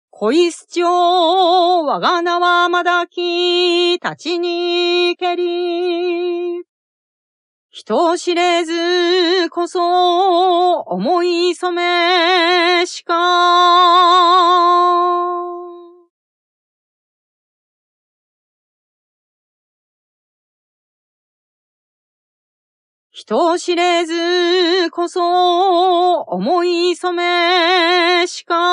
恋すちょ我が名はまだき立ちにけり。人知れずこそ思い染めしか。人知れずこそ思い染めしか。